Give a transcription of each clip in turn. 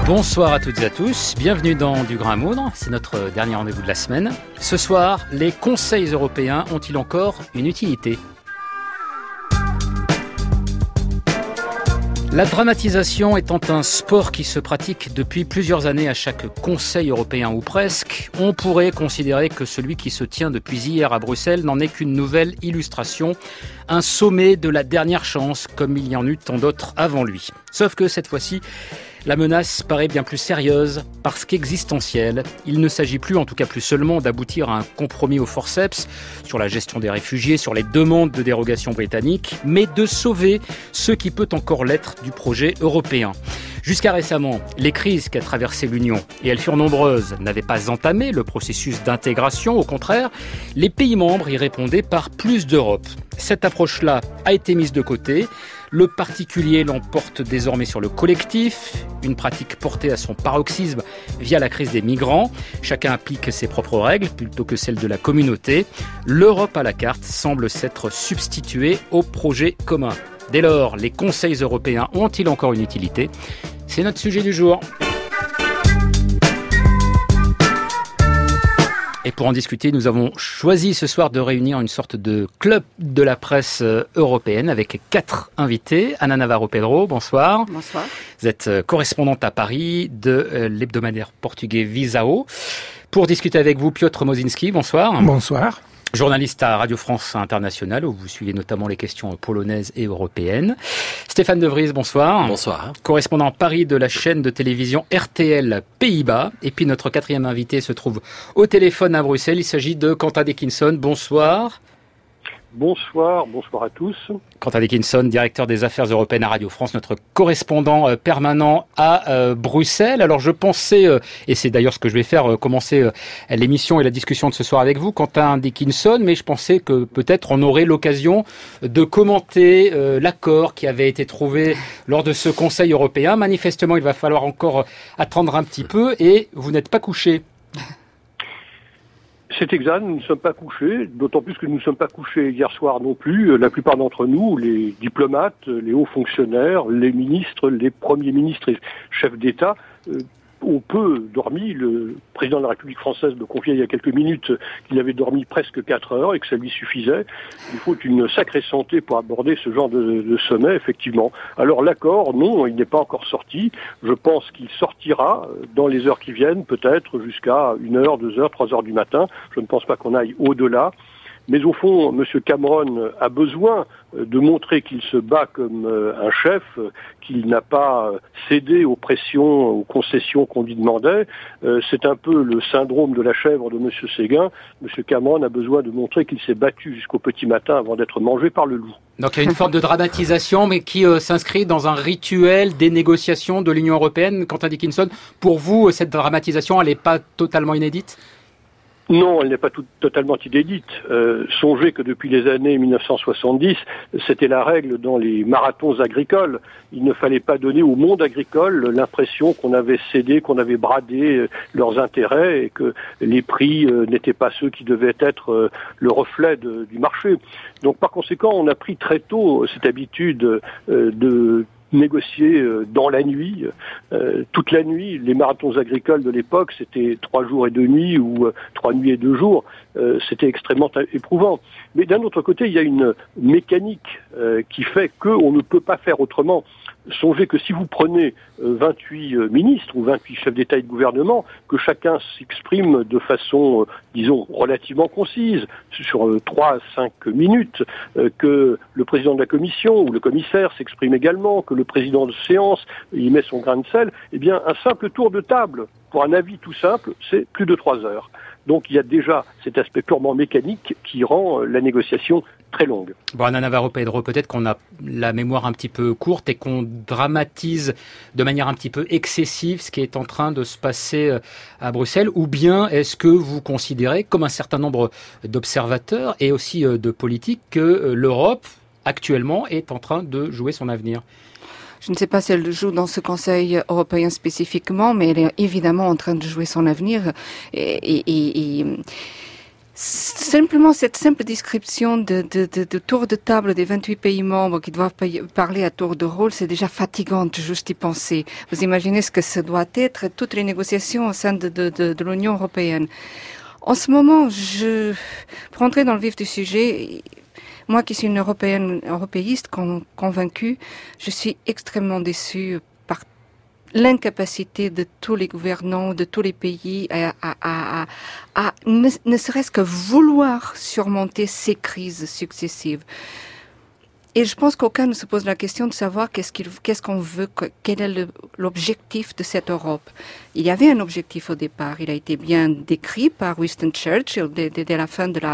Bonsoir à toutes et à tous, bienvenue dans Du Grain à Moudre, c'est notre dernier rendez-vous de la semaine. Ce soir, les conseils européens ont-ils encore une utilité ? La dramatisation étant un sport qui se pratique depuis plusieurs années à chaque Conseil européen ou presque, on pourrait considérer que celui qui se tient depuis hier à Bruxelles n'en est qu'une nouvelle illustration, un sommet de la dernière chance comme il y en eut tant d'autres avant lui. Sauf que cette fois-ci, la menace paraît bien plus sérieuse parce qu'existentielle. Il ne s'agit plus, en tout cas plus seulement, d'aboutir à un compromis au forceps sur la gestion des réfugiés, sur les demandes de dérogation britanniques, mais de sauver ce qui peut encore l'être du projet européen. Jusqu'à récemment, les crises qu'a traversées l'Union, et elles furent nombreuses, n'avaient pas entamé le processus d'intégration. Au contraire, les pays membres y répondaient par plus d'Europe. Cette approche-là a été mise de côté. Le particulier l'emporte désormais sur le collectif, une pratique portée à son paroxysme via la crise des migrants. Chacun applique ses propres règles plutôt que celles de la communauté. L'Europe à la carte semble s'être substituée au projet commun. Dès lors, les conseils européens ont-ils encore une utilité ? C'est notre sujet du jour. Et pour en discuter, nous avons choisi ce soir de réunir une sorte de club de la presse européenne avec 4 invités. Ana Navarro-Pedro, bonsoir. Bonsoir. Vous êtes correspondante à Paris de l'hebdomadaire portugais Visao. Pour discuter avec vous, Piotr Mozinski, bonsoir. Bonsoir. Journaliste à Radio France Internationale, où vous suivez notamment les questions polonaises et européennes. Stéphane De Vries, bonsoir. Bonsoir. Correspondant Paris de la chaîne de télévision RTL Pays-Bas. Et puis notre 4e invité se trouve au téléphone à Bruxelles. Il s'agit de Quentin Dickinson. Bonsoir. Bonsoir à tous. Quentin Dickinson, directeur des affaires européennes à Radio France, notre correspondant permanent à Bruxelles. Alors je pensais, et c'est d'ailleurs ce que je vais faire, commencer l'émission et la discussion de ce soir avec vous, Quentin Dickinson, mais je pensais que peut-être on aurait l'occasion de commenter l'accord qui avait été trouvé lors de ce Conseil européen. Manifestement, il va falloir encore attendre un petit peu et vous n'êtes pas couché. C'est exact, nous ne sommes pas couchés, d'autant plus que nous ne sommes pas couchés hier soir non plus. La plupart d'entre nous, les diplomates, les hauts fonctionnaires, les ministres, les premiers ministres et chefs d'État, ont peu dormi. Le président de la République française me confiait il y a quelques minutes qu'il avait dormi presque 4 heures et que ça lui suffisait. Il faut une sacrée santé pour aborder ce genre de sommet, effectivement. Alors l'accord, non, il n'est pas encore sorti. Je pense qu'il sortira dans les heures qui viennent, peut-être jusqu'à 1h, 2h, 3h du matin. Je ne pense pas qu'on aille au-delà. Mais au fond, M. Cameron a besoin de montrer qu'il se bat comme un chef, qu'il n'a pas cédé aux pressions, aux concessions qu'on lui demandait. C'est un peu le syndrome de la chèvre de M. Séguin. M. Cameron a besoin de montrer qu'il s'est battu jusqu'au petit matin avant d'être mangé par le loup. Donc il y a une forme de dramatisation, mais qui s'inscrit dans un rituel des négociations de l'Union européenne. Quentin Dickinson, pour vous, cette dramatisation, elle n'est pas totalement inédite ? Non, elle n'est pas totalement inédite. Songez que depuis les années 1970, c'était la règle dans les marathons agricoles. Il ne fallait pas donner au monde agricole l'impression qu'on avait cédé, qu'on avait bradé leurs intérêts et que les prix n'étaient pas ceux qui devaient être le reflet du marché. Donc par conséquent, on a pris très tôt cette habitude de négocier dans la nuit, toute la nuit. Les marathons agricoles de l'époque, c'était 3 jours et 2 nuits ou 3 nuits et 2 jours. C'était extrêmement éprouvant. Mais d'un autre côté, il y a une mécanique qui fait qu'on ne peut pas faire autrement. Songez que si vous prenez 28 ministres ou 28 chefs d'État et de gouvernement, que chacun s'exprime de façon, disons, relativement concise, sur 3 à 5 minutes, que le président de la commission ou le commissaire s'exprime également, que le président de séance y met son grain de sel, eh bien, un simple tour de table, pour un avis tout simple, c'est plus de 3 heures. Donc il y a déjà cet aspect purement mécanique qui rend la négociation très longue. Bon, Ana Navarro-Pedro, peut-être qu'on a la mémoire un petit peu courte et qu'on dramatise de manière un petit peu excessive ce qui est en train de se passer à Bruxelles, ou bien est-ce que vous considérez, comme un certain nombre d'observateurs et aussi de politiques, que l'Europe, actuellement, est en train de jouer son avenir ? Je ne sais pas si elle joue dans ce Conseil européen spécifiquement, mais elle est évidemment en train de jouer son avenir. Et Simplement, cette simple description de tour de table des 28 pays membres qui doivent parler à tour de rôle, c'est déjà fatigant juste y penser. Vous imaginez ce que ça doit être, toutes les négociations au sein de l'Union européenne. En ce moment, pour entrer dans le vif du sujet, moi qui suis une européiste convaincue, je suis extrêmement déçue par l'incapacité de tous les gouvernants, de tous les pays à ne serait-ce que vouloir surmonter ces crises successives. Et je pense qu'aucun ne se pose la question de savoir qu'est-ce qu'on veut, quel est l'objectif de cette Europe. Il y avait un objectif au départ, il a été bien décrit par Winston Churchill dès la fin de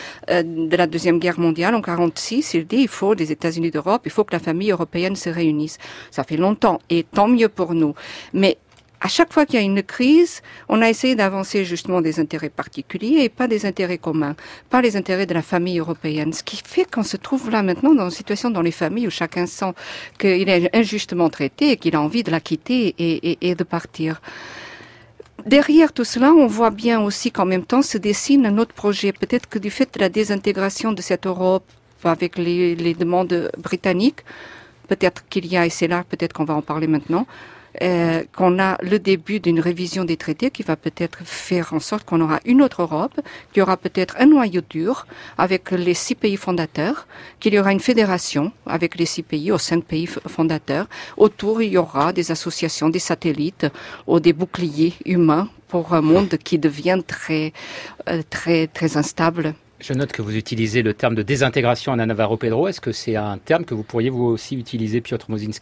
la Deuxième Guerre mondiale, en 1946. Il dit il faut des États-Unis d'Europe, il faut que la famille européenne se réunisse. Ça fait longtemps, et tant mieux pour nous. Mais à chaque fois qu'il y a une crise, on a essayé d'avancer justement des intérêts particuliers et pas des intérêts communs, pas les intérêts de la famille européenne. Ce qui fait qu'on se trouve là maintenant dans une situation dans les familles où chacun sent qu'il est injustement traité et qu'il a envie de la quitter et de partir. Derrière tout cela, on voit bien aussi qu'en même temps se dessine un autre projet. Peut-être que du fait de la désintégration de cette Europe avec les demandes britanniques, peut-être qu'il y a, et c'est là peut-être qu'on va en parler maintenant, qu'on a le début d'une révision des traités qui va peut-être faire en sorte qu'on aura une autre Europe, qu'il y aura peut-être un noyau dur avec les 6 pays fondateurs, qu'il y aura une fédération avec les 6 pays ou 5 pays fondateurs. Autour, il y aura des associations, des satellites ou des boucliers humains pour un monde qui devient très instable. Je note que vous utilisez le terme de désintégration, Ana Navarro-Pedro. Est-ce que c'est un terme que vous pourriez vous aussi utiliser, Piotr Moszynski ?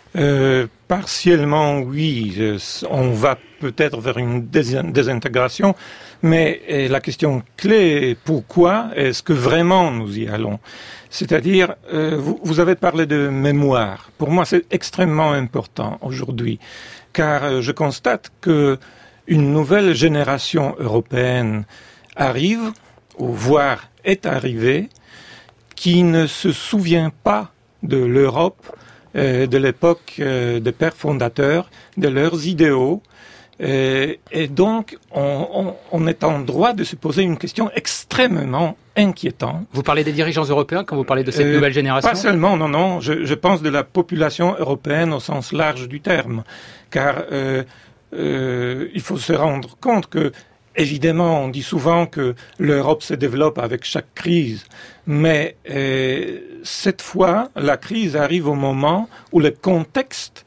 Partiellement, oui. On va peut-être vers une désintégration, mais la question clé est pourquoi est-ce que vraiment nous y allons ? C'est-à-dire, vous avez parlé de mémoire. Pour moi, c'est extrêmement important aujourd'hui, car je constate que une nouvelle génération européenne arrive, ou voire est arrivée, qui ne se souvient pas de l'Europe de l'époque des pères fondateurs, de leurs idéaux. Et donc, on est en droit de se poser une question extrêmement inquiétante. Vous parlez des dirigeants européens quand vous parlez de cette nouvelle génération ? Pas seulement, non. Je pense de la population européenne au sens large du terme. Car il faut se rendre compte que, évidemment, on dit souvent que l'Europe se développe avec chaque crise, mais cette fois, la crise arrive au moment où le contexte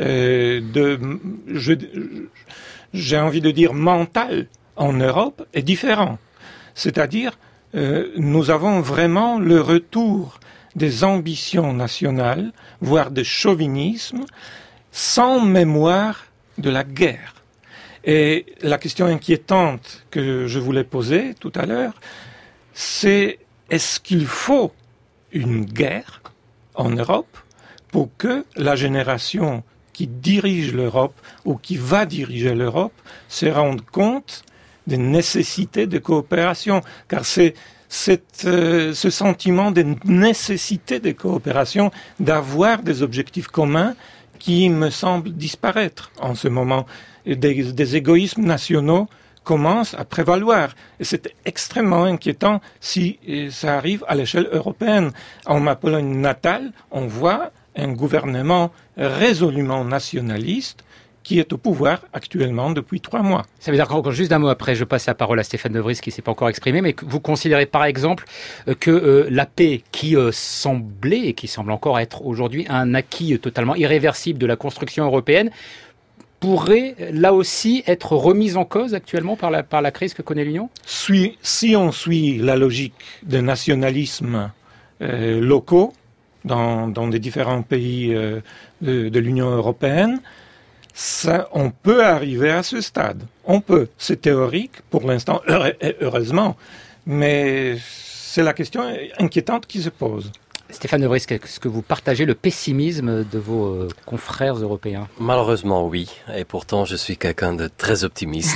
j'ai envie de dire mental en Europe est différent. C'est-à-dire, nous avons vraiment le retour des ambitions nationales, voire des chauvinismes, sans mémoire de la guerre. Et la question inquiétante que je voulais poser tout à l'heure, c'est est-ce qu'il faut une guerre en Europe pour que la génération qui dirige l'Europe ou qui va diriger l'Europe se rende compte des nécessités de coopération? Car c'est ce sentiment de nécessité de coopération, d'avoir des objectifs communs qui me semble disparaître en ce moment. Des égoïsmes nationaux commencent à prévaloir. Et c'est extrêmement inquiétant si ça arrive à l'échelle européenne. En ma Pologne natale, on voit un gouvernement résolument nationaliste qui est au pouvoir actuellement depuis 3 mois. Ça veut dire qu'encore juste d'un mot après, je passe la parole à Stéphane De Vries qui ne s'est pas encore exprimé, mais que vous considérez par exemple que la paix qui semblait et qui semble encore être aujourd'hui un acquis totalement irréversible de la construction européenne pourrait là aussi être remise en cause actuellement par la crise que connaît l'Union ? Si on suit la logique des nationalismes locaux dans des différents pays de l'Union européenne, ça, on peut arriver à ce stade. On peut. C'est théorique pour l'instant, heureusement, mais c'est la question inquiétante qui se pose. Stéphane De Vries, est-ce que vous partagez le pessimisme de vos confrères européens ? Malheureusement, oui. Et pourtant, je suis quelqu'un de très optimiste.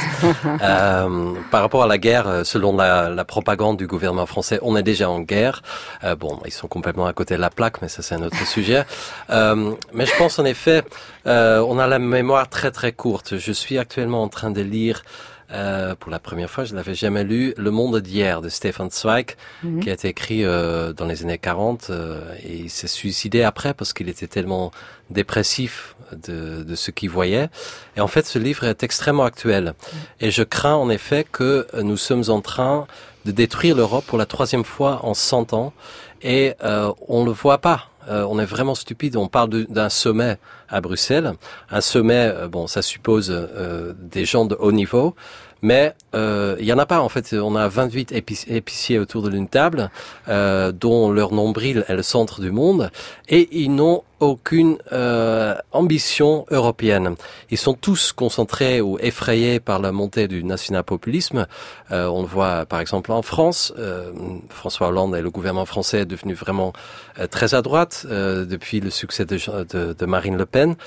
Par rapport à la guerre, selon la propagande du gouvernement français, on est déjà en guerre. Ils sont complètement à côté de la plaque, mais ça, c'est un autre sujet. Mais je pense, en effet, on a la mémoire très, très courte. Je suis actuellement en train de lire pour la première fois, je l'avais jamais lu, Le Monde d'hier de Stefan Zweig, qui a été écrit dans les années 40, et il s'est suicidé après parce qu'il était tellement dépressif de ce qu'il voyait. Et en fait, ce livre est extrêmement actuel. Et je crains en effet que nous sommes en train de détruire l'Europe pour la 3e fois en 100 ans, et on le voit pas. On est vraiment stupide. On parle d'un sommet à Bruxelles. Un sommet, ça suppose des gens de haut niveau, mais il y en a pas en fait. On a 28 épiciers autour d'une table, dont leur nombril est le centre du monde, et ils n'ont aucune ambition européenne. Ils sont tous concentrés ou effrayés par la montée du national-populisme. On le voit par exemple en France. François Hollande et le gouvernement français est devenu vraiment très à droite depuis le succès de Marine Le Pen.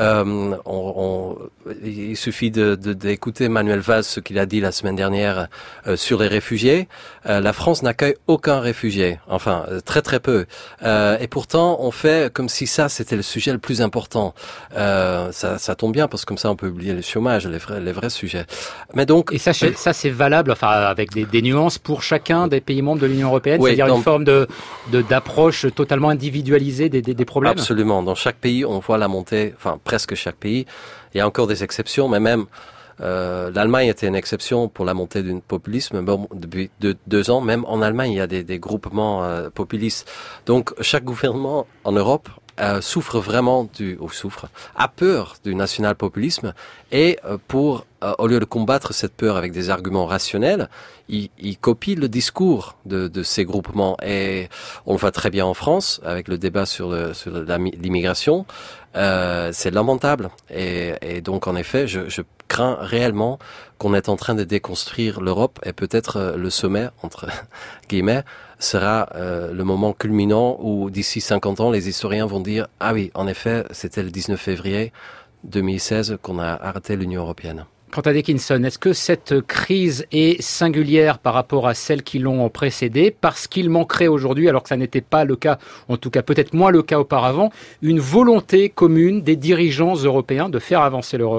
Il suffit d'écouter Manuel Valls, ce qu'il a dit la semaine dernière sur les réfugiés. La France n'accueille aucun réfugié, enfin très très peu. Et pourtant, on fait comme si ça c'était le sujet le plus important. Ça tombe bien parce que comme ça on peut oublier le chômage, les vrais sujets. Mais donc et ça c'est valable, enfin avec des nuances pour chacun des pays membres de l'Union européenne, oui, c'est-à-dire une forme d'approche totalement individualisée des problèmes. Absolument. Dans chaque pays, on voit la montée, enfin presque chaque pays. Il y a encore des exceptions, mais même l'Allemagne était une exception pour la montée du populisme. Bon, depuis 2 ans, même en Allemagne, il y a des groupements populistes. Donc, chaque gouvernement en Europe souffre vraiment a peur du national-populisme, et au lieu de combattre cette peur avec des arguments rationnels, il copie le discours de ces groupements. Et on le voit très bien en France avec le débat sur l'immigration. C'est lamentable. Et donc, en effet, je crains réellement qu'on est en train de déconstruire l'Europe, et peut-être le sommet, entre guillemets, sera le moment culminant où d'ici 50 ans, les historiens vont dire « Ah oui, en effet, c'était le 19 février 2016 qu'on a arrêté l'Union européenne ». Quant à Dickinson, est-ce que cette crise est singulière par rapport à celles qui l'ont précédée, parce qu'il manquerait aujourd'hui, alors que ça n'était pas le cas, en tout cas peut-être moins le cas auparavant, une volonté commune des dirigeants européens de faire avancer l'Europe ?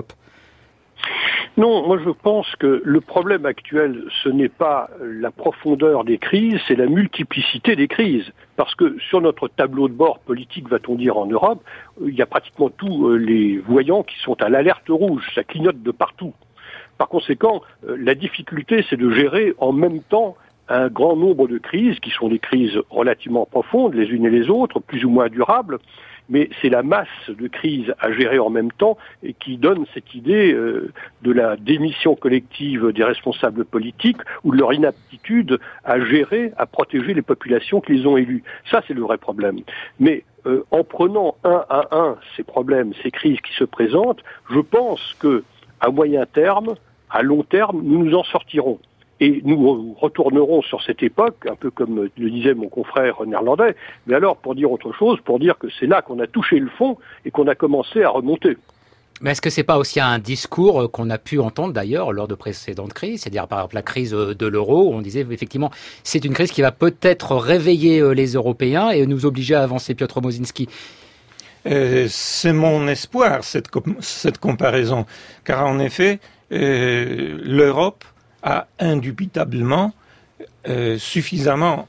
Non, moi je pense que le problème actuel, ce n'est pas la profondeur des crises, c'est la multiplicité des crises. Parce que sur notre tableau de bord politique, va-t-on dire, en Europe, il y a pratiquement tous les voyants qui sont à l'alerte rouge, ça clignote de partout. Par conséquent, la difficulté, c'est de gérer en même temps un grand nombre de crises, qui sont des crises relativement profondes, les unes et les autres, plus ou moins durables, mais c'est la masse de crises à gérer en même temps et qui donne cette idée de la démission collective des responsables politiques ou de leur inaptitude à gérer, à protéger les populations qui les ont élus. Ça, c'est le vrai problème. Mais en prenant un à un ces problèmes, ces crises qui se présentent, je pense que à moyen terme, à long terme, nous nous en sortirons. Et nous retournerons sur cette époque, un peu comme le disait mon confrère néerlandais, mais alors pour dire autre chose, pour dire que c'est là qu'on a touché le fond et qu'on a commencé à remonter. Mais est-ce que c'est pas aussi un discours qu'on a pu entendre d'ailleurs lors de précédentes crises, c'est-à-dire par exemple la crise de l'euro, où on disait effectivement c'est une crise qui va peut-être réveiller les Européens et nous obliger à avancer, Piotr Mozinski. C'est mon espoir, cette comparaison, car en effet, l'Europe a indubitablement suffisamment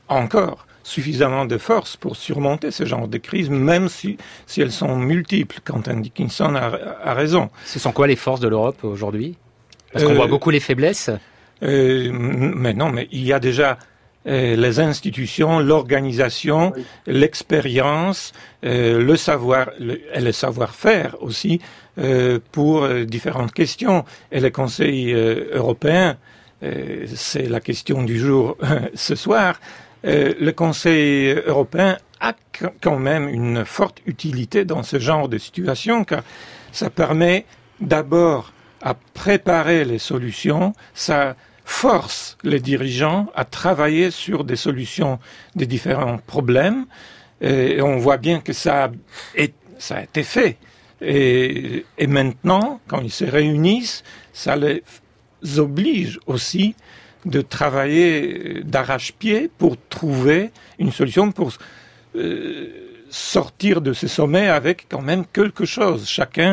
de force pour surmonter ce genre de crise, même si elles sont multiples. Quentin Dickinson a raison. Ce sont quoi les forces de l'Europe aujourd'hui ? Parce qu'on voit beaucoup les faiblesses. Mais non, mais il y a déjà les institutions, l'organisation, oui, l'expérience, le savoir et le savoir-faire aussi pour différentes questions. Et le Conseil européen, c'est la question du jour ce soir, le Conseil européen a quand même une forte utilité dans ce genre de situation, car ça permet d'abord à préparer les solutions, ça force les dirigeants à travailler sur des solutions des différents problèmes, et on voit bien que ça a été fait. Et maintenant, quand ils se réunissent, ça les oblige aussi de travailler d'arrache-pied pour trouver une solution, pour sortir de ce sommet avec quand même quelque chose. Chacun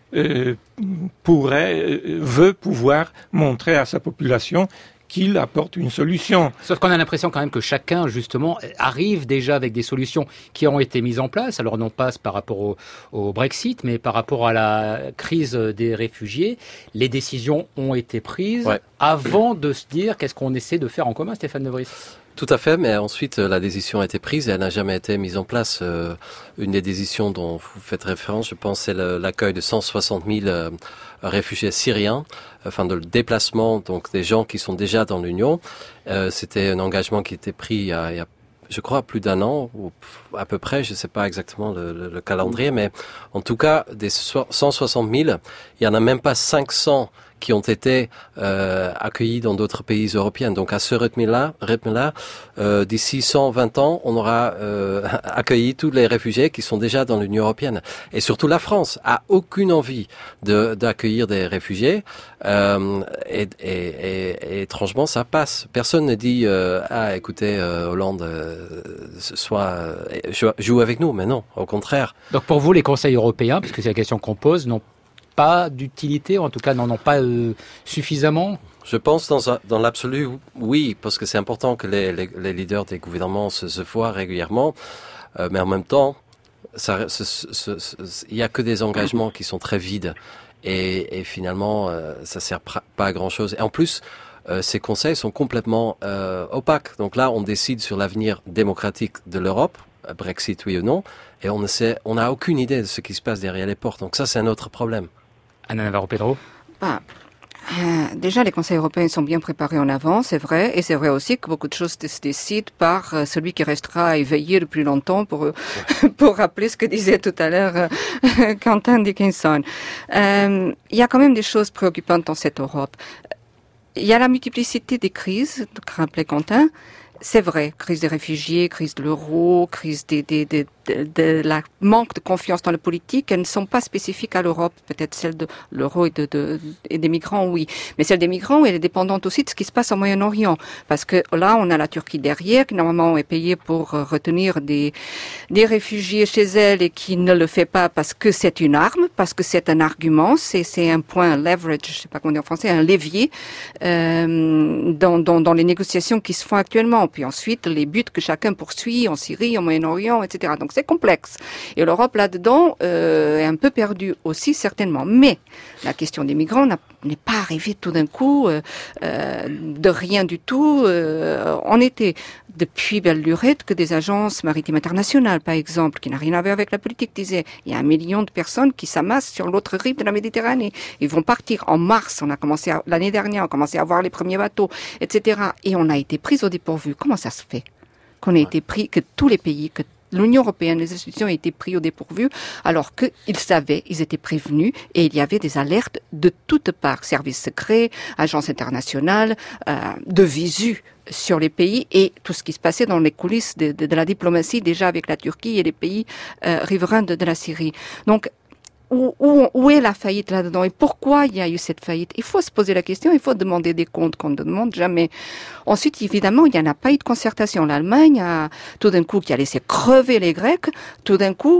veut pouvoir montrer à sa population qu'il apporte une solution. Sauf qu'on a l'impression quand même que chacun, justement, arrive déjà avec des solutions qui ont été mises en place. Alors non pas par rapport au Brexit, mais par rapport à la crise des réfugiés. Les décisions ont été prises avant de se dire qu'est-ce qu'on essaie de faire en commun, Stéphane De Vries. Tout à fait, mais ensuite la décision a été prise et elle n'a jamais été mise en place. Une des décisions dont vous faites référence, je pense, c'est l'accueil de 160 000 réfugiés syriens, enfin de le déplacement donc des gens qui sont déjà dans l'Union. C'était un engagement qui était pris il y a je crois plus d'un an ou à peu près, je ne sais pas exactement le calendrier, mais en tout cas des 160 000, il y en a même pas 500 qui ont été accueillis dans d'autres pays européens. Donc à ce rythme-là, d'ici 120 ans, on aura accueilli tous les réfugiés qui sont déjà dans l'Union européenne. Et surtout la France a aucune envie d'accueillir des réfugiés. Et étrangement, ça passe. Personne ne dit écoutez, Hollande, joue avec nous. Mais non, au contraire. Donc pour vous, les conseils européens, parce que c'est la question qu'on pose, n'ont pas d'utilité, ou en tout cas n'en ont pas suffisamment? Je pense dans l'absolu, oui, parce que c'est important que les leaders des gouvernements se voient régulièrement, mais en même temps, il y a que des engagements qui sont très vides et finalement, ça sert pas à grand chose. Et en plus, ces conseils sont complètement opaques. Donc là, on décide sur l'avenir démocratique de l'Europe, Brexit oui ou non, et on n'a aucune idée de ce qui se passe derrière les portes. Donc ça, c'est un autre problème. Anna Navarro-Pedro. Déjà, les conseils européens sont bien préparés en avance, c'est vrai, et c'est vrai aussi que beaucoup de choses se décident par celui qui restera éveillé depuis longtemps pour rappeler ce que disait tout à l'heure Quentin Dickinson. Il y a quand même des choses préoccupantes dans cette Europe. Il y a la multiplicité des crises, que rappelait Quentin. C'est vrai, crise des réfugiés, crise de l'euro, crise de la manque de confiance dans la politique, elles ne sont pas spécifiques à l'Europe. Peut-être celle de l'euro et des migrants, oui. Mais celle des migrants, elle est dépendante aussi de ce qui se passe au Moyen-Orient. Parce que là, on a la Turquie derrière, qui normalement est payée pour retenir des réfugiés chez elle et qui ne le fait pas parce que c'est une arme, parce que c'est un argument, c'est un point, un leverage, je sais pas comment dire en français, un levier, dans les négociations qui se font actuellement. Puis ensuite, les buts que chacun poursuit en Syrie, au Moyen-Orient, etc. Donc c'est complexe. Et l'Europe, là-dedans, est un peu perdue aussi, certainement. Mais la question des migrants n'est pas arrivée tout d'un coup, de rien du tout. On était depuis belle lurette que des agences maritimes internationales, par exemple, qui n'a rien à voir avec la politique, disaient il y a 1 million de personnes qui s'amassent sur l'autre rive de la Méditerranée. Ils vont partir en mars. L'année dernière, on a commencé à voir les premiers bateaux, etc. Et on a été pris au dépourvu. Comment ça se fait qu'on ait été pris, que tous les pays, que l'Union européenne, les institutions ont été pris au dépourvu, alors qu'ils savaient, ils étaient prévenus, et il y avait des alertes de toutes parts, services secrets, agences internationales, de visu sur les pays et tout ce qui se passait dans les coulisses de la diplomatie déjà avec la Turquie et les pays riverains de la Syrie. Donc, où est la faillite là-dedans et pourquoi il y a eu cette faillite? Il faut se poser la question, il faut demander des comptes qu'on ne demande jamais. Ensuite, évidemment, il n'y en a pas eu de concertation. L'Allemagne a, tout d'un coup, qui a laissé crever les Grecs, tout d'un coup,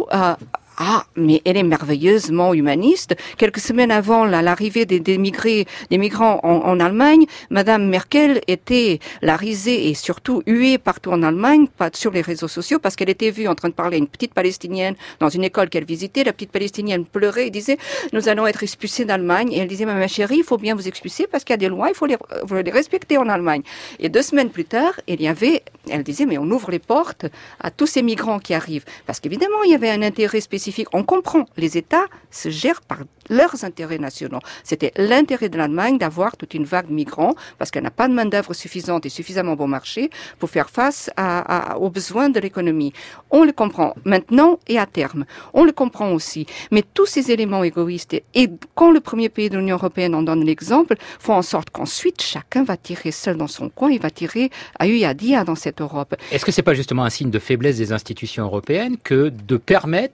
mais elle est merveilleusement humaniste. Quelques semaines avant l'arrivée des migrants en Allemagne, Madame Merkel était la risée et surtout huée partout en Allemagne, pas sur les réseaux sociaux, parce qu'elle était vue en train de parler à une petite Palestinienne dans une école qu'elle visitait. La petite Palestinienne pleurait et disait « Nous allons être expulsés d'Allemagne ». Et elle disait « Ma chérie, il faut bien vous expulser parce qu'il y a des lois, il faut les respecter en Allemagne ». Et 2 semaines plus tard, elle disait « Mais on ouvre les portes à tous ces migrants qui arrivent ». Parce qu'évidemment, il y avait un intérêt spécifique. On comprend, les États se gèrent par leurs intérêts nationaux. C'était l'intérêt de l'Allemagne d'avoir toute une vague de migrants parce qu'elle n'a pas de main-d'œuvre suffisante et suffisamment bon marché pour faire face aux besoins de l'économie. On le comprend maintenant et à terme. On le comprend aussi. Mais tous ces éléments égoïstes et quand le premier pays de l'Union européenne en donne l'exemple, font en sorte qu'ensuite chacun va tirer seul dans son coin, il va tirer à hu et à dia dans cette Europe. Est-ce que c'est pas justement un signe de faiblesse des institutions européennes que de permettre finalement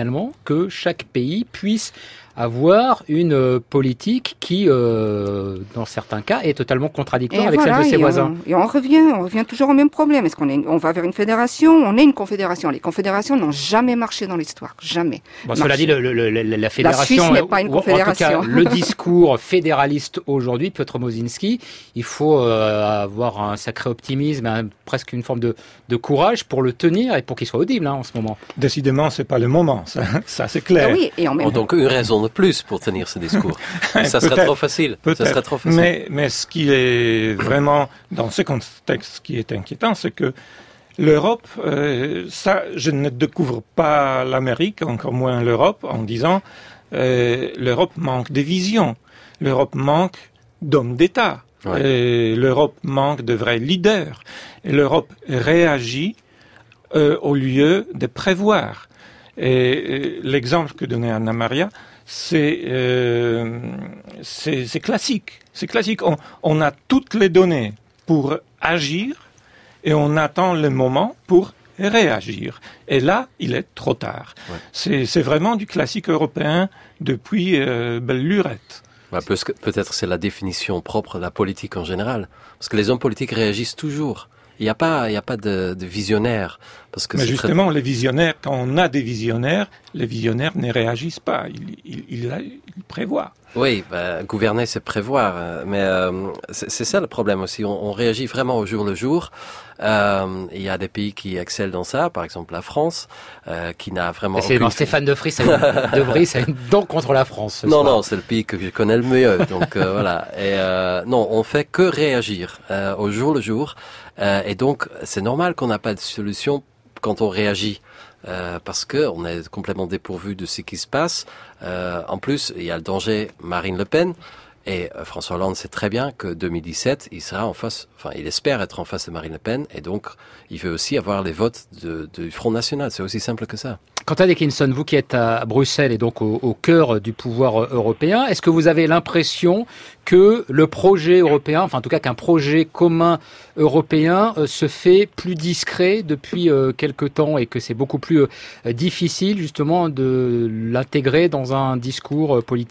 finalement que chaque pays puisse avoir une politique qui, dans certains cas, est totalement contradictoire avec celle de ses voisins. Et on revient toujours au même problème. Est-ce on va vers une fédération? On est une confédération. Les confédérations n'ont jamais marché dans l'histoire. Jamais. Bon, cela dit, la fédération... La Suisse n'est pas une confédération. En tout cas, le discours fédéraliste aujourd'hui, Piotr Moszynski, il faut avoir un sacré optimisme, presque une forme de courage pour le tenir et pour qu'il soit audible en ce moment. Décidément, c'est pas le moment, ça c'est clair. Ah oui, et en même donc une raison de plus pour tenir ce discours. Ça serait trop facile. Ça serait trop facile. Mais ce qui est vraiment, dans ce contexte qui est inquiétant, c'est que l'Europe, ça, je ne découvre pas l'Amérique, encore moins l'Europe, en disant l'Europe manque de vision, l'Europe manque d'hommes d'État, l'Europe manque de vrais leaders, et l'Europe réagit au lieu de prévoir. Et l'exemple que donnait Anna Maria, c'est classique. C'est classique. On a toutes les données pour agir et on attend le moment pour réagir. Et là, il est trop tard. Ouais. C'est vraiment du classique européen depuis belle lurette. Peut-être c'est la définition propre de la politique en général. Parce que les hommes politiques réagissent toujours. Il n'y a pas de visionnaire. Mais justement, les visionnaires, quand on a des visionnaires, les visionnaires ne réagissent pas. Ils prévoient. Oui, gouverner, c'est prévoir. Mais c'est ça le problème aussi. On réagit vraiment au jour le jour. Il y a des pays qui excellent dans ça. Par exemple, la France, qui n'a vraiment... Stéphane de Vries a une dent contre la France. Non, c'est le pays que je connais le mieux. Donc voilà. Et non, on fait que réagir au jour le jour. Et donc, c'est normal qu'on n'a pas de solution quand on réagit. Parce que on est complètement dépourvu de ce qui se passe. En plus, il y a le danger Marine Le Pen. Et François Hollande sait très bien que 2017, il sera en face, il espère être en face de Marine Le Pen, et donc il veut aussi avoir les votes du Front National. C'est aussi simple que ça. Quentin Dickinson, vous qui êtes à Bruxelles et donc au cœur du pouvoir européen, est-ce que vous avez l'impression que le projet européen, en tout cas qu'un projet commun européen se fait plus discret depuis quelque temps et que c'est beaucoup plus difficile justement de l'intégrer dans un discours politique ?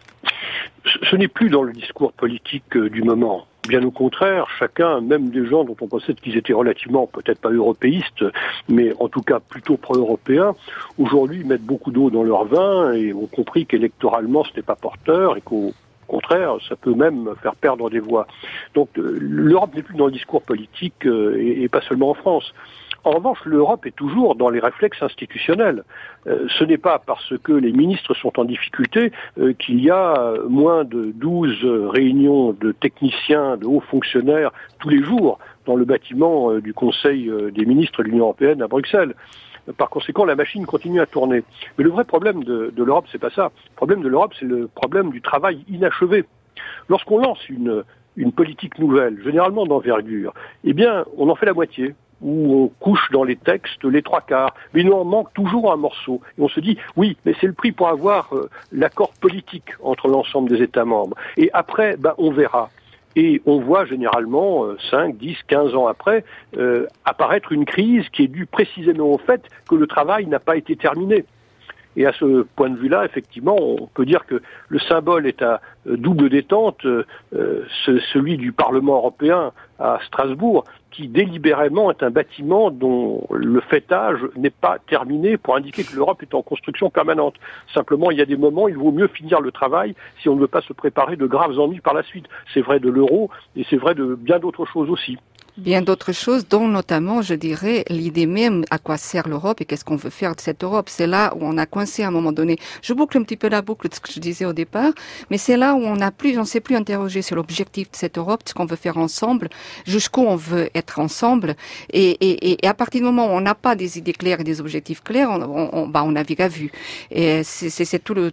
Ce n'est plus dans le discours politique du moment. Bien au contraire, chacun, même des gens dont on pensait qu'ils étaient relativement, peut-être pas européistes, mais en tout cas plutôt pro-européens, aujourd'hui mettent beaucoup d'eau dans leur vin et ont compris qu'électoralement ce n'est pas porteur et qu'au contraire, ça peut même faire perdre des voix. Donc l'Europe n'est plus dans le discours politique et pas seulement en France. En revanche, l'Europe est toujours dans les réflexes institutionnels. Ce n'est pas parce que les ministres sont en difficulté qu'il y a moins de 12 réunions de techniciens, de hauts fonctionnaires tous les jours dans le bâtiment du Conseil des ministres de l'Union européenne à Bruxelles. Par conséquent, la machine continue à tourner. Mais le vrai problème de l'Europe, c'est pas ça. Le problème de l'Europe, c'est le problème du travail inachevé. Lorsqu'on lance une politique nouvelle, généralement d'envergure, eh bien, on en fait la moitié. Où on couche dans les textes les 3/4, mais il nous en manque toujours un morceau. Et on se dit, oui, mais c'est le prix pour avoir l'accord politique entre l'ensemble des États membres. Et après, on verra. Et on voit généralement, 5, 10, 15 ans après, apparaître une crise qui est due précisément au fait que le travail n'a pas été terminé. Et à ce point de vue-là, effectivement, on peut dire que le symbole est à double détente, celui du Parlement européen à Strasbourg, qui délibérément est un bâtiment dont le fêtage n'est pas terminé pour indiquer que l'Europe est en construction permanente. Simplement, il y a des moments, il vaut mieux finir le travail si on ne veut pas se préparer de graves ennuis par la suite. C'est vrai de l'euro et c'est vrai de bien d'autres choses aussi. Bien d'autres choses, dont notamment, je dirais, l'idée même à quoi sert l'Europe et qu'est-ce qu'on veut faire de cette Europe. C'est là où on a coincé à un moment donné. Je boucle un petit peu la boucle de ce que je disais au départ, mais c'est là où on ne s'est plus interrogé sur l'objectif de cette Europe, de ce qu'on veut faire ensemble, jusqu'où on veut être ensemble. Et à partir du moment où on n'a pas des idées claires et des objectifs clairs, on navigue à vue. Et c'est tout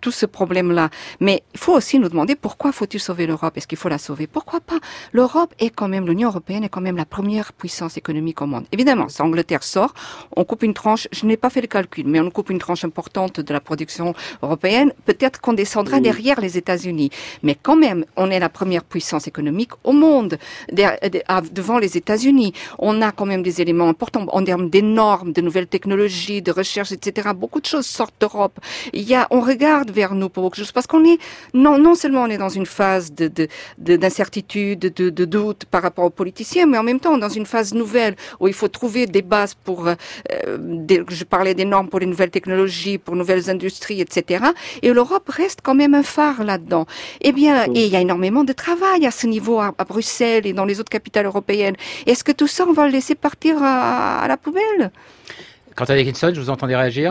tout ce problème-là. Mais il faut aussi nous demander pourquoi faut-il sauver l'Europe? Est-ce qu'il faut la sauver? Pourquoi pas? L'Europe est quand même, l'Union européenne est quand même la première puissance économique au monde. Évidemment, si l'Angleterre sort, on coupe une tranche, je n'ai pas fait le calcul, mais on coupe une tranche importante de la production européenne. Peut-être qu'on descendra derrière les États-Unis. Mais quand même, on est la première puissance économique au monde, devant les États-Unis. On a quand même des éléments importants en termes des normes, de nouvelles technologies, de recherche, etc. Beaucoup de choses sortent d'Europe. On regarde vers nous pour beaucoup de choses parce qu'on est, non seulement on est dans une phase d'incertitude, de doute par rapport aux politiciens, mais en même temps dans une phase nouvelle où il faut trouver des bases pour, je parlais des normes pour les nouvelles technologies, pour nouvelles industries, etc. Et l'Europe reste quand même un phare là-dedans. Eh bien, et il y a énormément de travail à ce niveau à Bruxelles et dans les autres capitales européennes. Est-ce que tout ça, on va le laisser partir à la poubelle? Quentin Dickinson, je vous entendais réagir.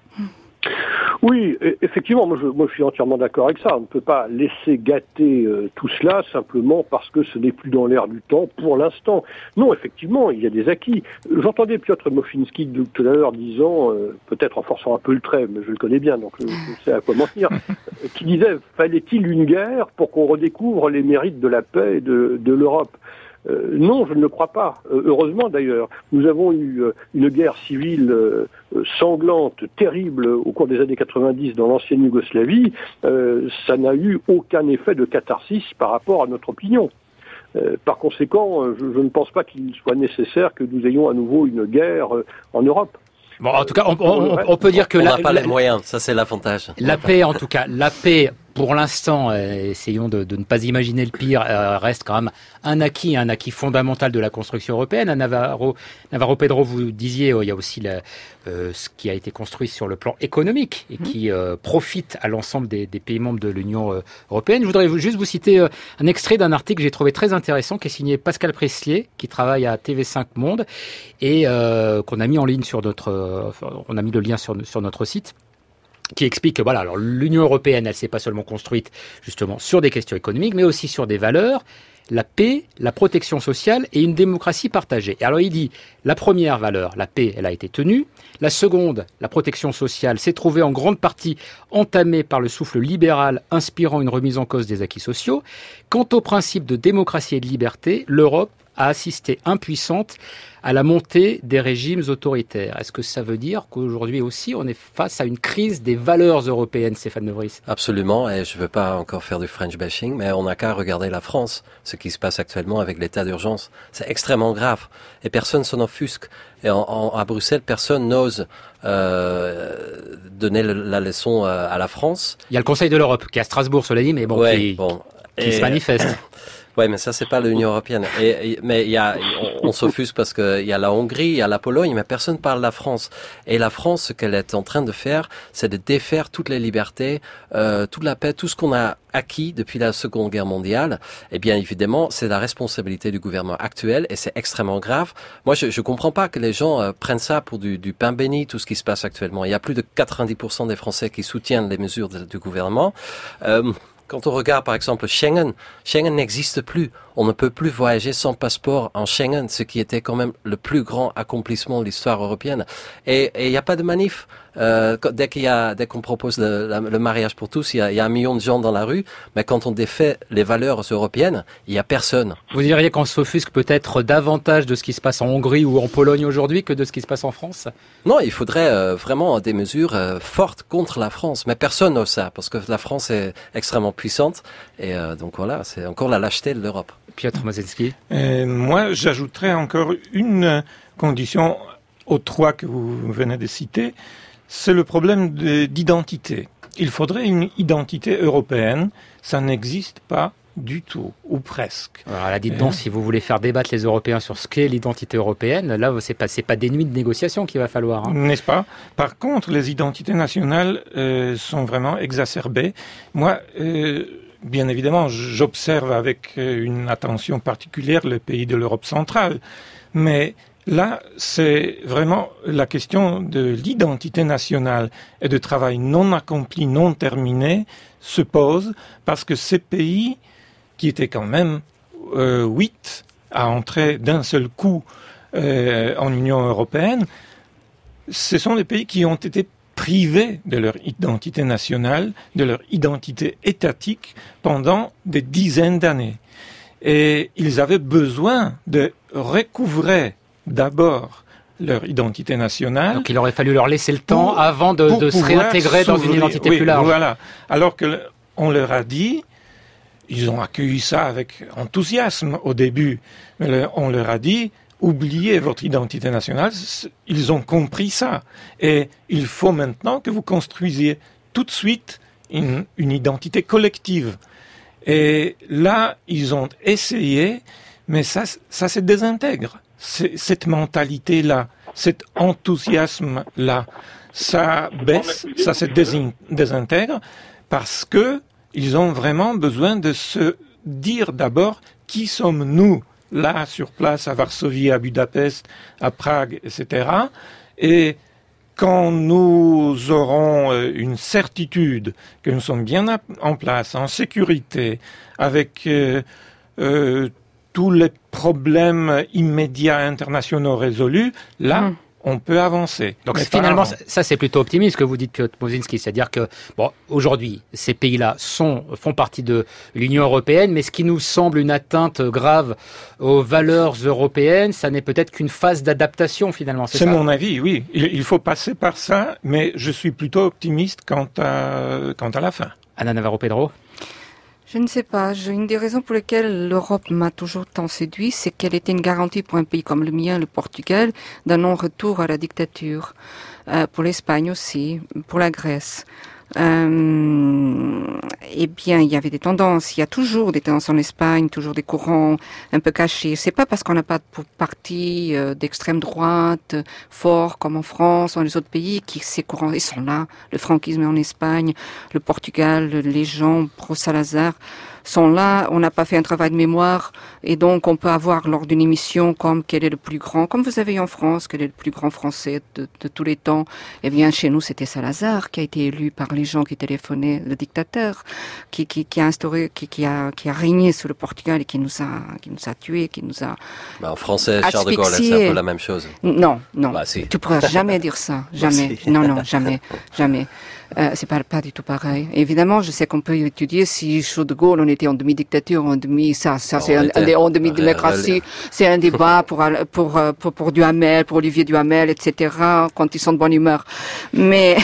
Oui, effectivement, moi je suis entièrement d'accord avec ça. On ne peut pas laisser gâter tout cela simplement parce que ce n'est plus dans l'air du temps pour l'instant. Non, effectivement, il y a des acquis. J'entendais Piotr Mofinski tout à l'heure disant, peut-être en forçant un peu le trait, mais je le connais bien, donc je sais à quoi m'en tenir, qui disait, fallait-il une guerre pour qu'on redécouvre les mérites de la paix et de l'Europe? Non, je ne le crois pas. Heureusement d'ailleurs, nous avons eu une guerre civile sanglante, terrible au cours des années 90 dans l'ancienne Yougoslavie. Ça n'a eu aucun effet de catharsis par rapport à notre opinion. Par conséquent, je ne pense pas qu'il soit nécessaire que nous ayons à nouveau une guerre en Europe. Bon, en tout cas, on peut dire que on n'a pas les moyens, ça c'est l'avantage. La paix, en tout cas, la paix, pour l'instant, essayons de ne pas imaginer le pire, reste quand même un acquis fondamental de la construction européenne. Navarro Pedro, vous disiez, il y a aussi ce qui a été construit sur le plan économique et qui profite à l'ensemble des pays membres de l'Union européenne. Je voudrais juste vous citer un extrait d'un article que j'ai trouvé très intéressant, qui est signé Pascal Preslier, qui travaille à TV5 Monde et qu'on a mis en ligne sur on a mis le lien sur notre site, qui explique que voilà, alors l'Union européenne, elle s'est pas seulement construite justement sur des questions économiques, mais aussi sur des valeurs, la paix, la protection sociale et une démocratie partagée. Et alors il dit, la première valeur, la paix, elle a été tenue. La seconde, la protection sociale, s'est trouvée en grande partie entamée par le souffle libéral, inspirant une remise en cause des acquis sociaux. Quant au principe de démocratie et de liberté, l'Europe a assisté impuissante à la montée des régimes autoritaires. Est-ce que ça veut dire qu'aujourd'hui aussi, on est face à une crise des valeurs européennes, Stéphane De Vries? Absolument, et je ne veux pas encore faire du French bashing, mais on n'a qu'à regarder la France, ce qui se passe actuellement avec l'état d'urgence. C'est extrêmement grave, et personne s'en offusque. Et à Bruxelles, personne n'ose donner la leçon à la France. Il y a le Conseil de l'Europe, qui est à Strasbourg, cela dit, mais bon, qui se manifeste. Ouais, mais ça c'est pas l'Union européenne. Mais on s'offuse parce que il y a la Hongrie, il y a la Pologne, mais personne parle de la France. Et la France, ce qu'elle est en train de faire, c'est de défaire toutes les libertés, toute la paix, tout ce qu'on a acquis depuis la Seconde Guerre mondiale. Et bien évidemment, c'est la responsabilité du gouvernement actuel et c'est extrêmement grave. Moi, je comprends pas que les gens prennent ça pour du pain béni, tout ce qui se passe actuellement. Il y a plus de 90% des Français qui soutiennent les mesures du gouvernement. Quand on regarde par exemple Schengen n'existe plus. On ne peut plus voyager sans passeport en Schengen, ce qui était quand même le plus grand accomplissement de l'histoire européenne. Et il n'y a pas de manif. Dès qu'on propose le mariage pour tous, il y a 1 million de gens dans la rue, mais quand on défait les valeurs européennes, il n'y a personne. Vous diriez qu'on s'offusque peut-être davantage de ce qui se passe en Hongrie ou en Pologne aujourd'hui que de ce qui se passe en France? Non, il faudrait vraiment des mesures fortes contre la France, mais personne n'ose ça, parce que la France est extrêmement puissante, et donc voilà, c'est encore la lâcheté de l'Europe. Piotr Mozelski. Moi, j'ajouterais encore une condition aux 3 que vous venez de citer, c'est le problème d'identité. Il faudrait une identité européenne, ça n'existe pas du tout, ou presque. Alors là, dites donc, si vous voulez faire débattre les Européens sur ce qu'est l'identité européenne, là, c'est pas des nuits de négociation qu'il va falloir. N'est-ce pas? Par contre, les identités nationales sont vraiment exacerbées. Moi, bien évidemment, j'observe avec une attention particulière les pays de l'Europe centrale, mais là, c'est vraiment la question de l'identité nationale et de travail non accompli, non terminé, se pose parce que ces pays, qui étaient quand même 8 à entrer d'un seul coup en Union européenne, ce sont des pays qui ont été privés de leur identité nationale, de leur identité étatique pendant des dizaines d'années. Et ils avaient besoin de recouvrer d'abord leur identité nationale. Donc il aurait fallu leur laisser le temps avant de se réintégrer dans une identité plus large. Voilà. Alors qu'on leur a dit, ils ont accueilli ça avec enthousiasme au début, mais on leur a dit, oubliez votre identité nationale, ils ont compris ça. Et il faut maintenant que vous construisiez tout de suite une identité collective. Et là, ils ont essayé, mais ça se désintègre. Cette mentalité-là, cet enthousiasme-là, ça baisse, ça se désintègre, parce que ils ont vraiment besoin de se dire d'abord qui sommes-nous là sur place à Varsovie, à Budapest, à Prague, etc. Et quand nous aurons une certitude que nous sommes bien en place, en sécurité, avec tous les problèmes immédiats internationaux résolus, là, on peut avancer. Donc finalement, ça c'est plutôt optimiste que vous dites, Piotr Moszynski, c'est-à-dire que bon, aujourd'hui, ces pays-là font partie de l'Union européenne, mais ce qui nous semble une atteinte grave aux valeurs européennes, ça n'est peut-être qu'une phase d'adaptation finalement. C'est ça mon avis, oui. Il faut passer par ça, mais je suis plutôt optimiste quant à la fin. Ana Navarro-Pedro. Je ne sais pas. Une des raisons pour lesquelles l'Europe m'a toujours tant séduit, c'est qu'elle était une garantie pour un pays comme le mien, le Portugal, d'un non-retour à la dictature. Pour l'Espagne aussi, pour la Grèce. Eh bien, il y avait des tendances. Il y a toujours des tendances en Espagne, toujours des courants un peu cachés. C'est pas parce qu'on n'a pas de parti d'extrême droite fort comme en France ou dans les autres pays que ces courants, ils sont là. Le franquisme en Espagne, le Portugal, les gens pro-Salazar sont là. On n'a pas fait un travail de mémoire et donc on peut avoir lors d'une émission comme quel est le plus grand, comme vous avez eu en France, quel est le plus grand français de tous les temps. Eh bien, chez nous, c'était Salazar qui a été élu par les gens qui téléphonaient, le dictateur, qui a instauré, qui a régné sur le Portugal et qui nous a tués, qui nous a en français, Charles de Gaulle, c'est un peu la même chose. Non. Bah, si. Tu pourras jamais dire ça. Jamais. Non, jamais. C'est pas du tout pareil. Évidemment, je sais qu'on peut étudier si sous de Gaulle on était en demi-dictature, en demi-démocratie. C'est un débat pour Duhamel, pour Olivier Duhamel, etc. Quand ils sont de bonne humeur. Mais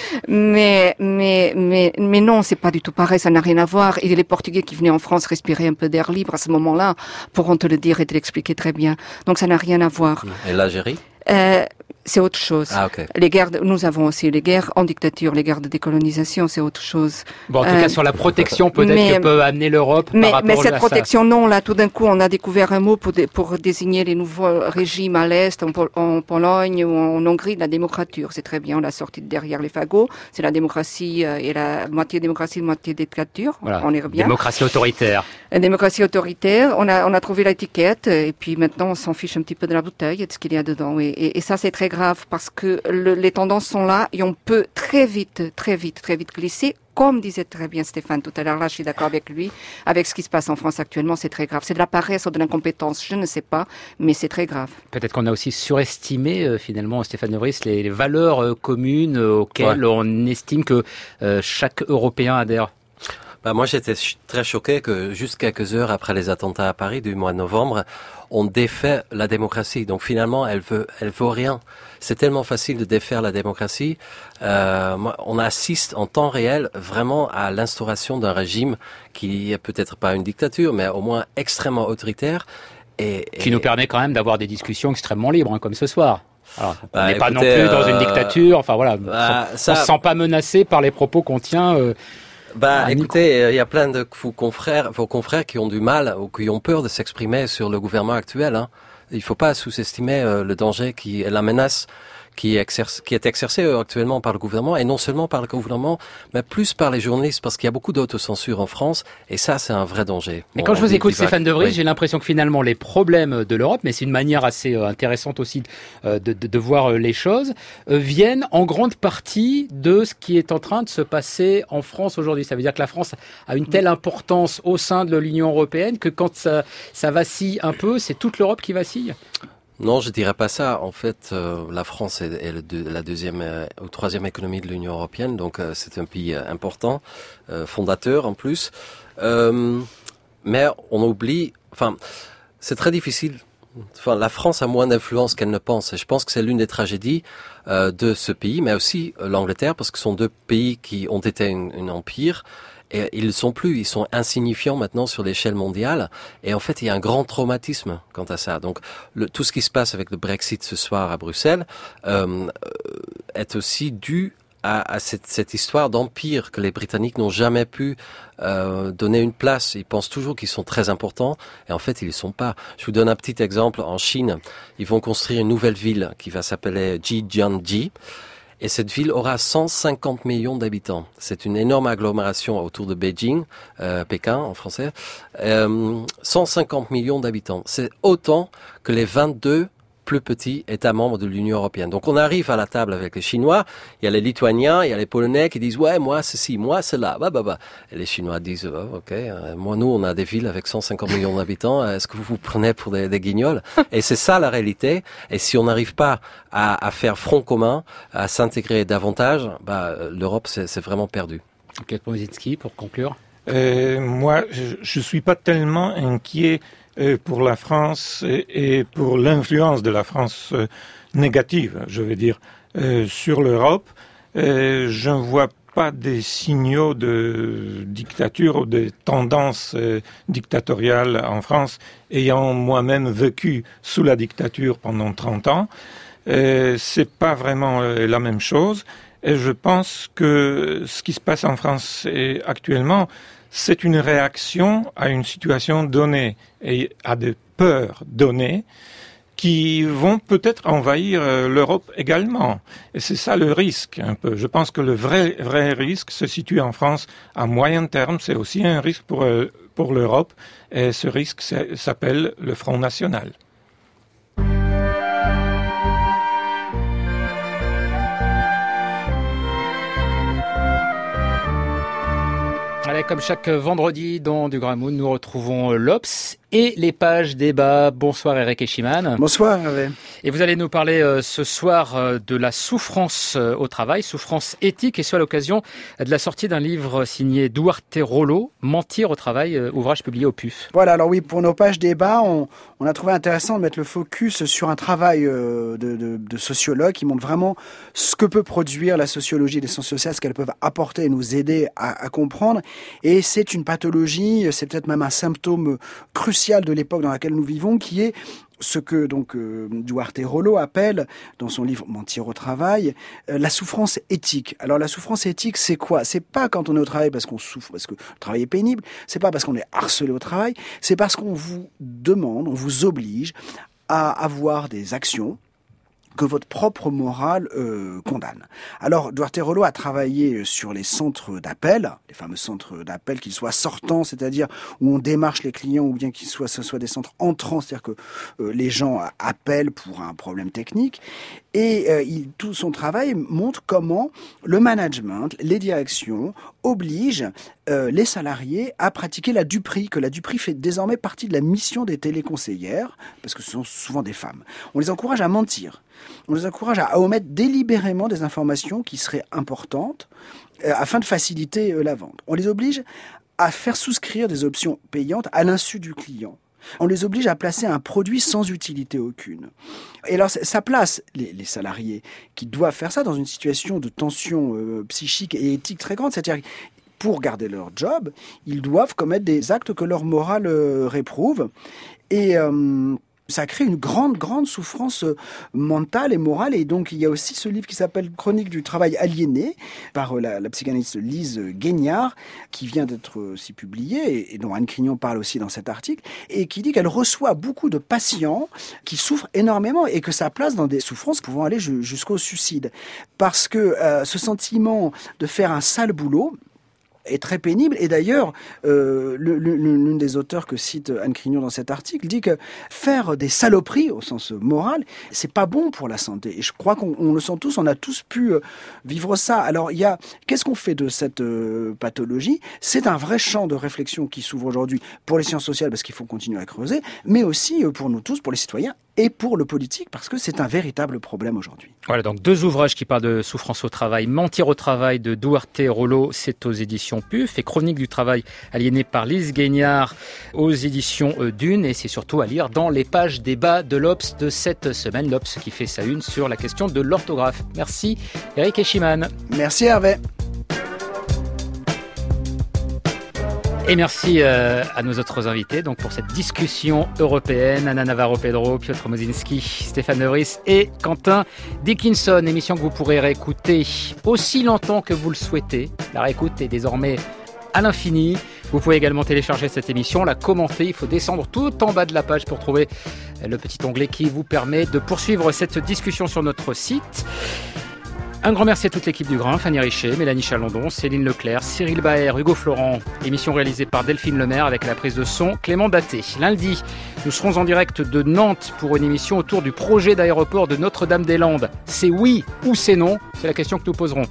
non, c'est pas du tout pareil. Ça n'a rien à voir. Et les Portugais qui venaient en France respirer un peu d'air libre à ce moment-là pourront te le dire et te l'expliquer très bien. Donc ça n'a rien à voir. Et l'Algérie? C'est autre chose. Ah, okay. Nous avons aussi les guerres en dictature, les guerres de décolonisation, c'est autre chose. Bon, en tout cas, sur la protection, peut-être que peut amener l'Europe par rapport à ça. Mais cette protection, non, là, tout d'un coup, on a découvert un mot pour désigner les nouveaux régimes à l'Est, en Pologne ou en Hongrie, la démocrature. C'est très bien, on l'a sorti de derrière les fagots. C'est la démocratie et la moitié démocratie, moitié dictature. Voilà. On y revient. Démocratie autoritaire. Démocratie autoritaire. On a trouvé l'étiquette et puis maintenant, on s'en fiche un petit peu de la bouteille et de ce qu'il y a dedans. Et ça, c'est très grave parce que les tendances sont là et on peut très vite glisser. Comme disait très bien Stéphane tout à l'heure, là je suis d'accord avec lui, avec ce qui se passe en France actuellement, c'est très grave. C'est de la paresse ou de l'incompétence, je ne sais pas, mais c'est très grave. Peut-être qu'on a aussi surestimé finalement, Stéphane De Vries, les valeurs communes auxquelles on estime que chaque Européen adhère. Moi, j'étais très choqué que juste quelques heures après les attentats à Paris du mois de novembre, on défait la démocratie. Donc finalement, elle veut rien. C'est tellement facile de défaire la démocratie. On assiste en temps réel vraiment à l'instauration d'un régime qui est peut-être pas une dictature, mais au moins extrêmement autoritaire. Qui nous permet quand même d'avoir des discussions extrêmement libres, comme ce soir. Alors, on n'est pas non plus dans une dictature. Enfin voilà, on se sent pas menacé par les propos qu'on tient. Écoutez, il y a plein de vos confrères qui ont du mal ou qui ont peur de s'exprimer sur le gouvernement actuel. Hein. Il ne faut pas sous-estimer le danger la menace qui est exercée actuellement par le gouvernement, et non seulement par le gouvernement, mais plus par les journalistes, parce qu'il y a beaucoup d'autocensure en France, et ça, c'est un vrai danger. Mais quand je vous écoute, Stéphane De Vries, j'ai l'impression que finalement, les problèmes de l'Europe, mais c'est une manière assez intéressante aussi de voir les choses, viennent en grande partie de ce qui est en train de se passer en France aujourd'hui. Ça veut dire que la France a une telle importance au sein de l'Union européenne que quand ça vacille un peu, c'est toute l'Europe qui vacille. Non, je dirais pas ça. En fait, la France est la deuxième ou troisième économie de l'Union européenne, donc c'est un pays important, fondateur en plus. Mais on oublie, c'est très difficile. La France a moins d'influence qu'elle ne pense. Et je pense que c'est l'une des tragédies de ce pays, mais aussi l'Angleterre, parce que ce sont deux pays qui ont été un empire. Et ils ne sont plus, ils sont insignifiants maintenant sur l'échelle mondiale. Et en fait, il y a un grand traumatisme quant à ça. Donc, tout ce qui se passe avec le Brexit ce soir à Bruxelles est aussi dû à cette histoire d'empire que les Britanniques n'ont jamais pu donner une place. Ils pensent toujours qu'ils sont très importants, et en fait, ils ne sont pas. Je vous donne un petit exemple. En Chine, ils vont construire une nouvelle ville qui va s'appeler Zhejiangji. Et cette ville aura 150 millions d'habitants. C'est une énorme agglomération autour de Beijing, Pékin en français. 150 millions d'habitants. C'est autant que les 22 plus petits États membres de l'Union européenne. Donc on arrive à la table avec les Chinois, il y a les Lituaniens, il y a les Polonais qui disent « Ouais, moi ceci, moi cela, bah. » Et les Chinois disent oh, « Ok, moi nous on a des villes avec 150 millions d'habitants, est-ce que vous vous prenez pour des guignols ?» Et c'est ça la réalité. Et si on n'arrive pas à faire front commun, à s'intégrer davantage, l'Europe c'est vraiment perdu. Ok, Brzezinski, pour conclure. Moi, je suis pas tellement inquiet pour la France et pour l'influence de la France négative, je veux dire, sur l'Europe. Je ne vois pas des signaux de dictature ou de tendances dictatoriales en France, ayant moi-même vécu sous la dictature pendant 30 ans. C'est pas vraiment la même chose. Et je pense que ce qui se passe en France actuellement, c'est une réaction à une situation donnée et à des peurs données qui vont peut-être envahir l'Europe également. Et c'est ça le risque un peu. Je pense que le vrai risque se situe en France à moyen terme. C'est aussi un risque pour l'Europe. Et ce risque s'appelle le Front National. Allez, comme chaque vendredi dans Du Gramoun, nous retrouvons l'Obs et les pages débat. Bonsoir Eric Eschiman. Bonsoir Hervé. Et vous allez nous parler ce soir de la souffrance au travail, souffrance éthique, et ce à l'occasion de la sortie d'un livre signé Duarte Rollo, Mentir au travail, ouvrage publié au PUF. Voilà, alors oui, pour nos pages débat, on a trouvé intéressant de mettre le focus sur un travail de sociologue qui montre vraiment ce que peut produire la sociologie des sciences sociales, ce qu'elles peuvent apporter et nous aider à comprendre. Et c'est une pathologie, c'est peut-être même un symptôme crucial de l'époque dans laquelle nous vivons, qui est ce que donc Duarte Rollo appelle dans son livre Mentir au travail la souffrance éthique. Alors la souffrance éthique, c'est quoi ? C'est pas quand on est au travail parce qu'on souffre, parce que le travail est pénible, c'est pas parce qu'on est harcelé au travail, c'est parce qu'on vous demande, on vous oblige à avoir des actions que votre propre morale condamne. Alors, Duarte Rollo a travaillé sur les centres d'appel, les fameux centres d'appel, qu'ils soient sortants, c'est-à-dire où on démarche les clients, ou bien qu'ils soient, ce soit des centres entrants, c'est-à-dire que les gens appellent pour un problème technique. Et tout son travail montre comment le management, les directions, obligent les salariés à pratiquer la duperie, que la duperie fait désormais partie de la mission des téléconseillères, parce que ce sont souvent des femmes. On les encourage à mentir. On les encourage à omettre délibérément des informations qui seraient importantes afin de faciliter la vente. On les oblige à faire souscrire des options payantes à l'insu du client. On les oblige à placer un produit sans utilité aucune. Et alors, ça place les salariés qui doivent faire ça dans une situation de tension psychique et éthique très grande. C'est-à-dire, pour garder leur job, ils doivent commettre des actes que leur morale réprouve. Et ça crée une grande souffrance mentale et morale. Et donc, il y a aussi ce livre qui s'appelle « Chronique du travail aliéné » par la psychanalyste Lise Guignard, qui vient d'être aussi publié et dont Anne Crignon parle aussi dans cet article, et qui dit qu'elle reçoit beaucoup de patients qui souffrent énormément et que ça place dans des souffrances pouvant aller jusqu'au suicide. Parce que ce sentiment de faire un sale boulot est très pénible. Et d'ailleurs, l'une des auteurs que cite Anne Crignon dans cet article dit que faire des saloperies, au sens moral, c'est pas bon pour la santé. Et je crois qu'on le sent tous, on a tous pu vivre ça. Alors, qu'est-ce qu'on fait de cette pathologie ? C'est un vrai champ de réflexion qui s'ouvre aujourd'hui pour les sciences sociales, parce qu'il faut continuer à creuser, mais aussi pour nous tous, pour les citoyens et pour le politique, parce que c'est un véritable problème aujourd'hui. Voilà, donc 2 ouvrages qui parlent de souffrance au travail. Mentir au travail de Duarte Rollo, c'est aux éditions PUF, et Chronique du travail aliéné par Lise Guignard aux éditions Dune, et c'est surtout à lire dans les pages débat de l'Obs de cette semaine, l'Obs qui fait sa une sur la question de l'orthographe. Merci Eric Eschimann. Merci Hervé. Et merci à nos autres invités donc pour cette discussion européenne. Anna Navarro-Pedro, Piotr Mozinski, Stéphane Neuris et Quentin Dickinson. Émission que vous pourrez réécouter aussi longtemps que vous le souhaitez. La réécoute est désormais à l'infini. Vous pouvez également télécharger cette émission, la commenter. Il faut descendre tout en bas de la page pour trouver le petit onglet qui vous permet de poursuivre cette discussion sur notre site. Un grand merci à toute l'équipe du Grain, Fanny Richet, Mélanie Chalandon, Céline Leclerc, Cyril Baer, Hugo Florent. Émission réalisée par Delphine Lemaire avec la prise de son Clément Daté. Lundi, nous serons en direct de Nantes pour une émission autour du projet d'aéroport de Notre-Dame-des-Landes. C'est oui ou c'est non? C'est la question que nous poserons.